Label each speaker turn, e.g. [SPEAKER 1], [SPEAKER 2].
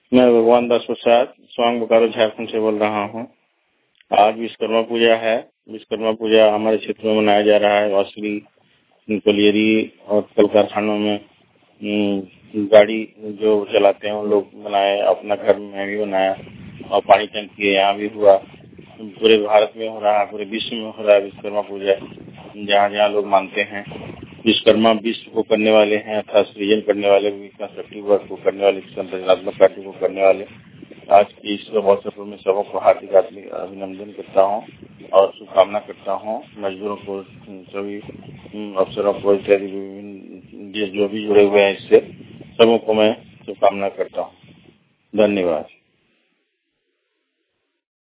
[SPEAKER 1] मैं भगवान दास प्रसाद स्वांग बोकारो झारखंड से बोल रहा हूँ। आज विश्वकर्मा पूजा है। विश्वकर्मा पूजा हमारे क्षेत्र में मनाया जा रहा है। वासुली, कलियरी और कल कारखानों में गाड़ी जो चलाते हैं उन लोग बनाए, अपना घर में भी बनाया और पानी टंकी यहाँ भी हुआ। पूरे भारत में हो रहा है, पूरे विश्व में हो रहा है विश्वकर्मा पूजा। जहाँ जहाँ लोग मानते हैं विश्वकर्मा विश्व को करने वाले हैं, अर्थात सृजन करने वाले, कंस्ट्रक्टिव वर्क को करने वाले, संरचनात्मक कार्य को करने वाले। आज के इस अवसर पर मैं सबको हार्दिक अभिनंदन करता हूँ और शुभकामना करता हूँ। मजदूरों को, सभी अफसरों को, इत्यादि जो भी जुड़े हुए हैं इससे सबको मैं शुभकामना करता हूँ। धन्यवाद।